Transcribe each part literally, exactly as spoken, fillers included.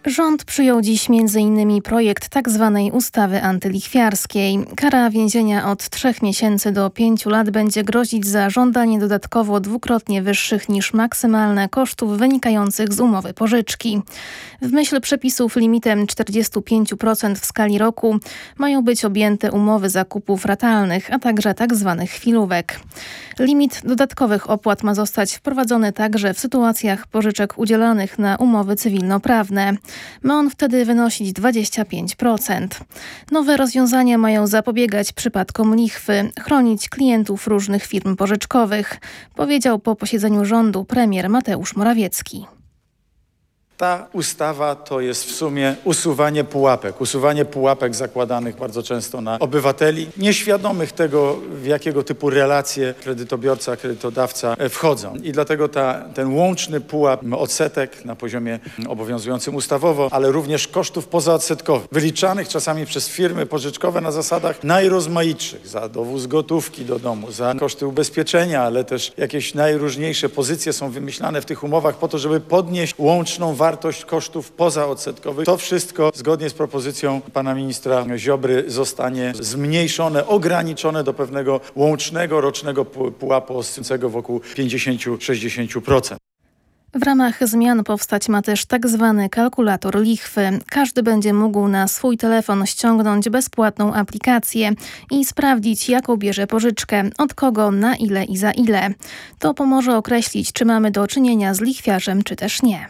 Rząd przyjął dziś między innymi projekt tzw. ustawy antylichwiarskiej. Kara więzienia od trzech miesięcy do pięciu lat będzie grozić za żądanie dodatkowo dwukrotnie wyższych niż maksymalne kosztów wynikających z umowy pożyczki. W myśl przepisów limitem czterdzieści pięć procent w skali roku mają być objęte umowy zakupów ratalnych, a także tzw. chwilówek. Limit dodatkowych opłat ma zostać wprowadzony także w sytuacjach pożyczek udzielanych na umowy cywilnoprawne. Ma on wtedy wynosić dwadzieścia pięć procent. Nowe rozwiązania mają zapobiegać przypadkom lichwy, chronić klientów różnych firm pożyczkowych, powiedział po posiedzeniu rządu premier Mateusz Morawiecki. Ta ustawa to jest w sumie usuwanie pułapek, usuwanie pułapek zakładanych bardzo często na obywateli, nieświadomych tego, w jakiego typu relacje kredytobiorca, kredytodawca wchodzą. I dlatego ta, ten łączny pułap odsetek na poziomie obowiązującym ustawowo, ale również kosztów pozaodsetkowych, wyliczanych czasami przez firmy pożyczkowe na zasadach najrozmaitszych, za dowóz gotówki do domu, za koszty ubezpieczenia, ale też jakieś najróżniejsze pozycje są wymyślane w tych umowach po to, żeby podnieść łączną wartość wartość kosztów pozaodsetkowych. To wszystko zgodnie z propozycją pana ministra Ziobry zostanie zmniejszone, ograniczone do pewnego łącznego rocznego pułapu oscylującego wokół pięćdziesiąt do sześćdziesięciu procent. W ramach zmian powstać ma też tak zwany kalkulator lichwy. Każdy będzie mógł na swój telefon ściągnąć bezpłatną aplikację i sprawdzić, jaką bierze pożyczkę, od kogo, na ile i za ile. To pomoże określić, czy mamy do czynienia z lichwiarzem, czy też nie.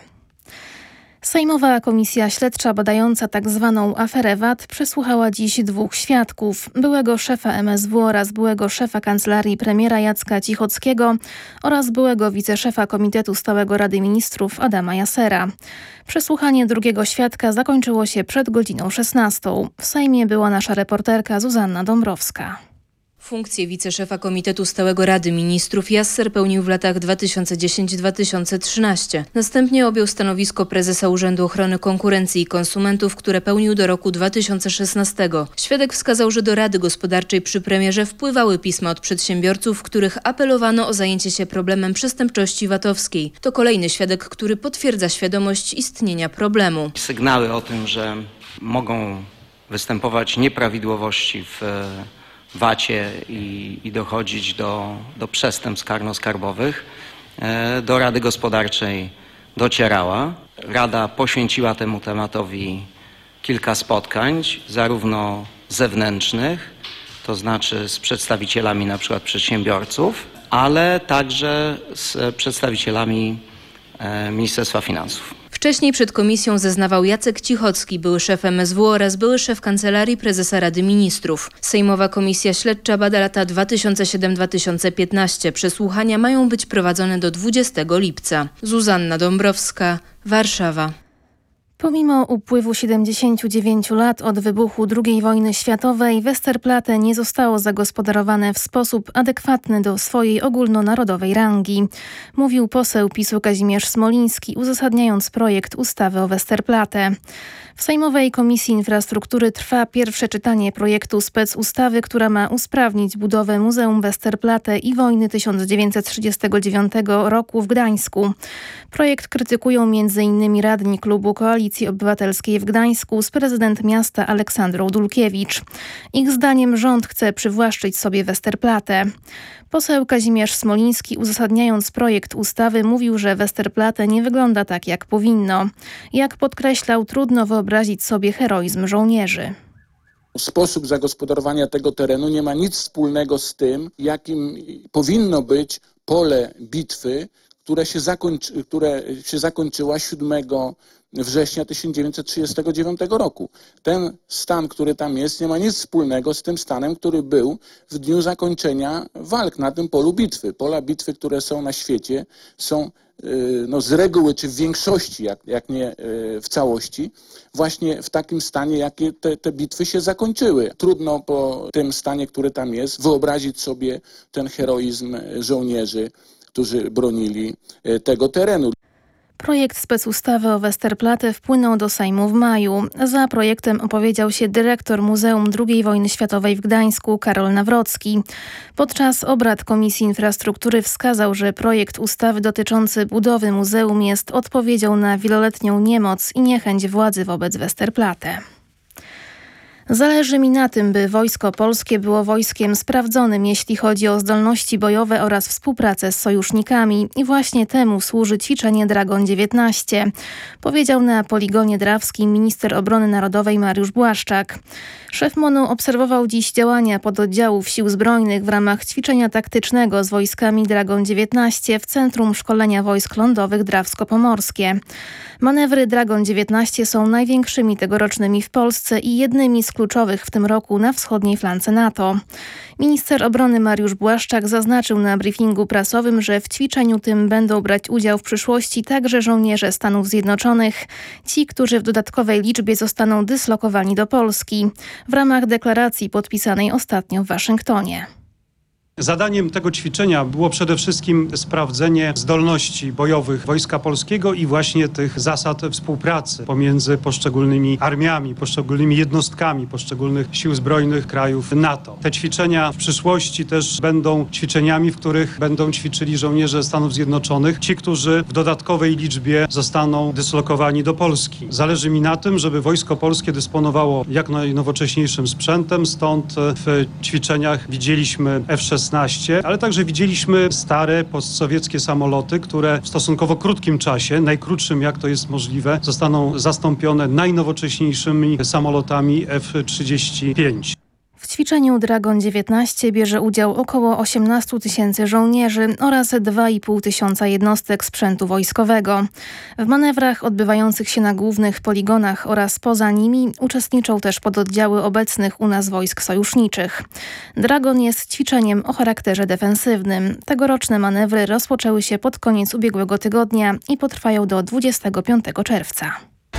Sejmowa Komisja Śledcza badająca tzw. aferę V A T przesłuchała dziś dwóch świadków, byłego szefa M S W oraz byłego szefa Kancelarii Premiera Jacka Cichockiego oraz byłego wiceszefa Komitetu Stałego Rady Ministrów Adama Jasera. Przesłuchanie drugiego świadka zakończyło się przed godziną szesnastą. W Sejmie była nasza reporterka Zuzanna Dąbrowska. Funkcję wiceszefa Komitetu Stałego Rady Ministrów Jasser pełnił w latach dwa tysiące dziesiątym do dwa tysiące trzynastego. Następnie objął stanowisko prezesa Urzędu Ochrony Konkurencji i Konsumentów, które pełnił do roku dwa tysiące szesnastego. Świadek wskazał, że do Rady Gospodarczej przy premierze wpływały pisma od przedsiębiorców, w których apelowano o zajęcie się problemem przestępczości VAT-owskiej. To kolejny świadek, który potwierdza świadomość istnienia problemu. Sygnały o tym, że mogą występować nieprawidłowości w vacie i, i dochodzić do, do przestępstw karno-skarbowych, do Rady Gospodarczej docierała. Rada poświęciła temu tematowi kilka spotkań, zarówno zewnętrznych, to znaczy z przedstawicielami na przykład przedsiębiorców, ale także z przedstawicielami Ministerstwa Finansów. Wcześniej przed komisją zeznawał Jacek Cichocki, były szef M S W oraz były szef Kancelarii Prezesa Rady Ministrów. Sejmowa Komisja Śledcza bada lata dwa tysiące siódmy do dwa tysiące piętnastego. Przesłuchania mają być prowadzone do dwudziestego lipca. Zuzanna Dąbrowska, Warszawa. Pomimo upływu siedemdziesięciu dziewięciu lat od wybuchu drugiej wojny światowej, Westerplatte nie zostało zagospodarowane w sposób adekwatny do swojej ogólnonarodowej rangi, mówił poseł PiS-u Kazimierz Smoliński, uzasadniając projekt ustawy o Westerplatte. W Sejmowej Komisji Infrastruktury trwa pierwsze czytanie projektu specustawy, która ma usprawnić budowę Muzeum Westerplatte i wojny tysiąc dziewięćset trzydziestego dziewiątego roku w Gdańsku. Projekt krytykują m.in. radni klubu Koalicji Obywatelskiej w Gdańsku z prezydent miasta Aleksandrą Dulkiewicz. Ich zdaniem rząd chce przywłaszczyć sobie Westerplatte. Poseł Kazimierz Smoliński, uzasadniając projekt ustawy, mówił, że Westerplatte nie wygląda tak, jak powinno. Jak podkreślał, trudno wyobrazić sobie heroizm żołnierzy. Sposób zagospodarowania tego terenu nie ma nic wspólnego z tym, jakim powinno być pole bitwy, które się, zakończy, które się zakończyła siódmego września tysiąc dziewięćset trzydziestego dziewiątego roku. Ten stan, który tam jest, nie ma nic wspólnego z tym stanem, który był w dniu zakończenia walk na tym polu bitwy. Pola bitwy, które są na świecie, są no, z reguły, czy w większości, jak, jak nie w całości, właśnie w takim stanie, jakie te, te bitwy się zakończyły. Trudno po tym stanie, który tam jest, wyobrazić sobie ten heroizm żołnierzy, którzy bronili tego terenu. Projekt specustawy o Westerplatte wpłynął do Sejmu w maju. Za projektem opowiedział się dyrektor Muzeum drugiej wojny światowej w Gdańsku Karol Nawrocki. Podczas obrad Komisji Infrastruktury wskazał, że projekt ustawy dotyczący budowy muzeum jest odpowiedzią na wieloletnią niemoc i niechęć władzy wobec Westerplatte. Zależy mi na tym, by Wojsko Polskie było wojskiem sprawdzonym, jeśli chodzi o zdolności bojowe oraz współpracę z sojusznikami i właśnie temu służy ćwiczenie Dragon dziewiętnaście, powiedział na poligonie drawskim minister obrony narodowej Mariusz Błaszczak. Szef M O N u obserwował dziś działania pododdziałów Sił Zbrojnych w ramach ćwiczenia taktycznego z wojskami Dragon dziewiętnaście w Centrum Szkolenia Wojsk Lądowych Drawsko-Pomorskie. Manewry Dragon dziewiętnaście są największymi tegorocznymi w Polsce i jednymi z kluczowych w tym roku na wschodniej flance NATO. Minister obrony Mariusz Błaszczak zaznaczył na briefingu prasowym, że w ćwiczeniu tym będą brać udział w przyszłości także żołnierze Stanów Zjednoczonych, ci, którzy w dodatkowej liczbie zostaną dyslokowani do Polski, w ramach deklaracji podpisanej ostatnio w Waszyngtonie. Zadaniem tego ćwiczenia było przede wszystkim sprawdzenie zdolności bojowych Wojska Polskiego i właśnie tych zasad współpracy pomiędzy poszczególnymi armiami, poszczególnymi jednostkami poszczególnych sił zbrojnych krajów NATO. Te ćwiczenia w przyszłości też będą ćwiczeniami, w których będą ćwiczyli żołnierze Stanów Zjednoczonych, ci, którzy w dodatkowej liczbie zostaną dyslokowani do Polski. Zależy mi na tym, żeby Wojsko Polskie dysponowało jak najnowocześniejszym sprzętem, stąd w ćwiczeniach widzieliśmy F szesnaście, ale także widzieliśmy stare postsowieckie samoloty, które w stosunkowo krótkim czasie, najkrótszym jak to jest możliwe, zostaną zastąpione najnowocześniejszymi samolotami F trzydzieści pięć. W ćwiczeniu Dragon dziewiętnaście bierze udział około osiemnaście tysięcy żołnierzy oraz dwa i pół tysiąca jednostek sprzętu wojskowego. W manewrach odbywających się na głównych poligonach oraz poza nimi uczestniczą też pododdziały obecnych u nas wojsk sojuszniczych. Dragon jest ćwiczeniem o charakterze defensywnym. Tegoroczne manewry rozpoczęły się pod koniec ubiegłego tygodnia i potrwają do dwudziestego piątego czerwca.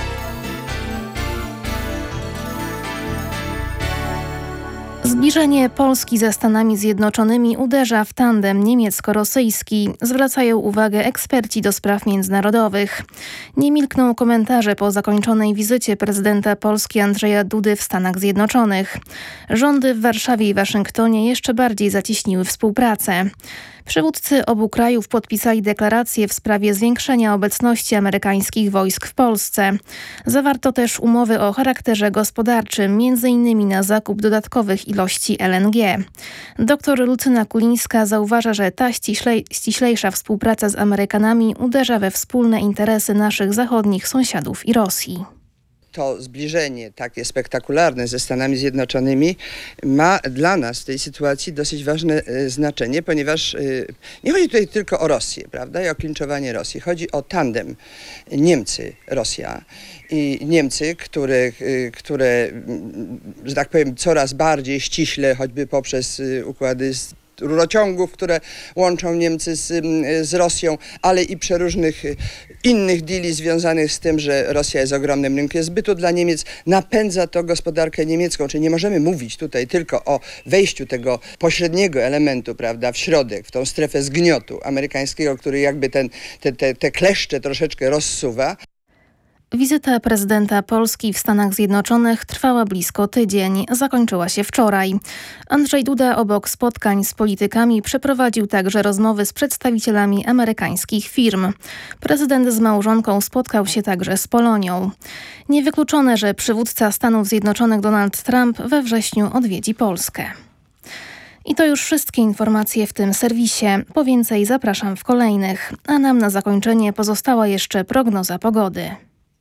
Zbliżenie Polski ze Stanami Zjednoczonymi uderza w tandem niemiecko-rosyjski, zwracają uwagę eksperci do spraw międzynarodowych. Nie milkną komentarze po zakończonej wizycie prezydenta Polski Andrzeja Dudy w Stanach Zjednoczonych. Rządy w Warszawie i Waszyngtonie jeszcze bardziej zacieśniły współpracę. Przywódcy obu krajów podpisali deklarację w sprawie zwiększenia obecności amerykańskich wojsk w Polsce. Zawarto też umowy o charakterze gospodarczym, między innymi na zakup dodatkowych ilości L N G. Doktor Lucyna Kulińska zauważa, że ta ściślej, ściślejsza współpraca z Amerykanami uderza we wspólne interesy naszych zachodnich sąsiadów i Rosji. To zbliżenie takie spektakularne ze Stanami Zjednoczonymi ma dla nas w tej sytuacji dosyć ważne y, znaczenie, ponieważ y, nie chodzi tutaj tylko o Rosję, prawda, i o klinczowanie Rosji. Chodzi o tandem Niemcy-Rosja i Niemcy, które, y, które, że tak powiem, coraz bardziej ściśle, choćby poprzez y, układy z rurociągów, które łączą Niemcy z, z Rosją, ale i przeróżnych innych deali związanych z tym, że Rosja jest ogromnym rynkiem zbytu dla Niemiec, napędza to gospodarkę niemiecką. Czyli nie możemy mówić tutaj tylko o wejściu tego pośredniego elementu, prawda, w środek, w tą strefę zgniotu amerykańskiego, który jakby ten, te, te, te kleszcze troszeczkę rozsuwa. Wizyta prezydenta Polski w Stanach Zjednoczonych trwała blisko tydzień. Zakończyła się wczoraj. Andrzej Duda obok spotkań z politykami przeprowadził także rozmowy z przedstawicielami amerykańskich firm. Prezydent z małżonką spotkał się także z Polonią. Niewykluczone, że przywódca Stanów Zjednoczonych Donald Trump we wrześniu odwiedzi Polskę. I to już wszystkie informacje w tym serwisie. Po więcej zapraszam w kolejnych. A nam na zakończenie pozostała jeszcze prognoza pogody.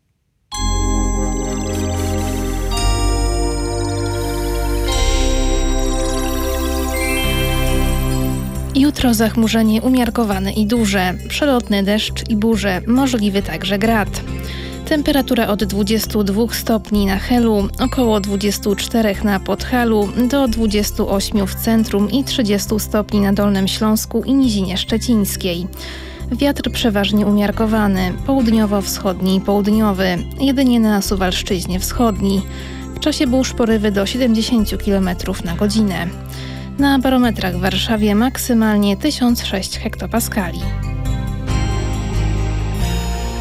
Jutro zachmurzenie umiarkowane i duże, przelotny deszcz i burze, możliwy także grad. Temperatura od dwudziestu dwóch stopni na Helu, około dwudziestu czterech na Podhalu, do dwudziestu ośmiu w centrum i trzydziestu stopni na Dolnym Śląsku i Nizinie Szczecińskiej. Wiatr przeważnie umiarkowany, południowo-wschodni i południowy, jedynie na Suwalszczyźnie wschodniej. W czasie burz porywy do siedemdziesięciu kilometrów na godzinę. Na barometrach w Warszawie maksymalnie tysiąc sześć hektopaskali.